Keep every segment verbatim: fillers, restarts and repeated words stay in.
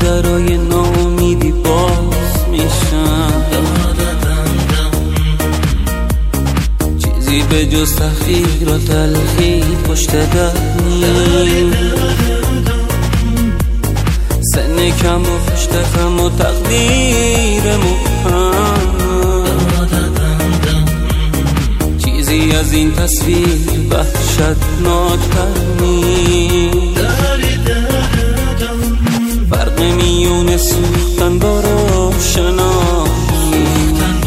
درای ناامیدی باز میشن، چیزی به جز تحقیر و تلخی پشت در نیست. سن کم و پشت خم و تقدیر مبهم، چیزی از این تصویر وحشتناک‌تر نیست. فرق میون سوختن با روشنایی،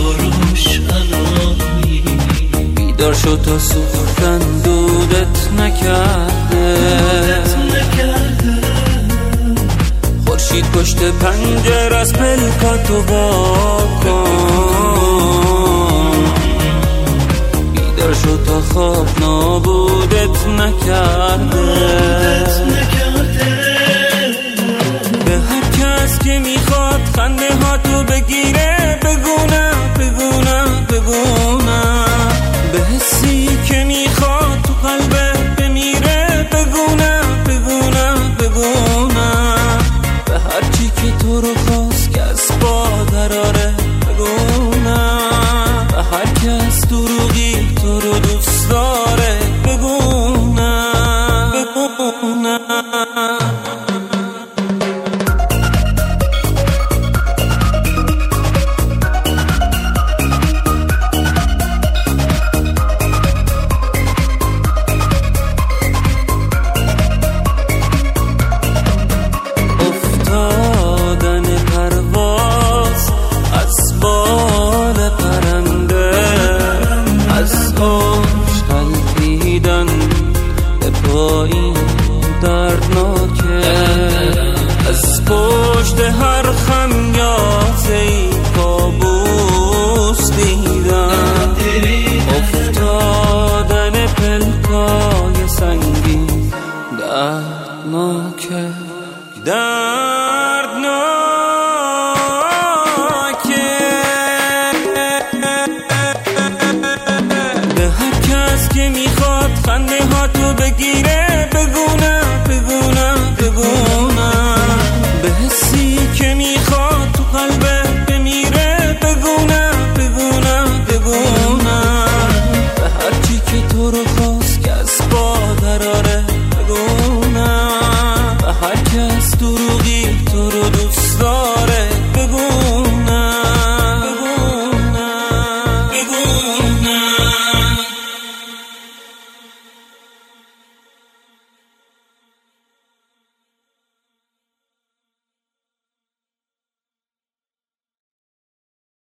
بیدار شد تا سوختن دودت نکرده. خورشید پشت پنجره از پلکاتو واکن، بیدار شد تا خواب نابودت نکرده. به هر کس که میخواد خنده ها تو بگیره بگونه بگونه بگونه، به حسی که میخواد تو قلبت بمیره بگونه بگونه بگونه، به هر چی که تو رو خواست که از با دراره بگونه، به هر کس دروغی تو رو دوست داره بگونه بگونه. این دردناکه از پشت هر خمیازه‌ای کابوس دیدم، افتادن پلکای سنگین دردناکه.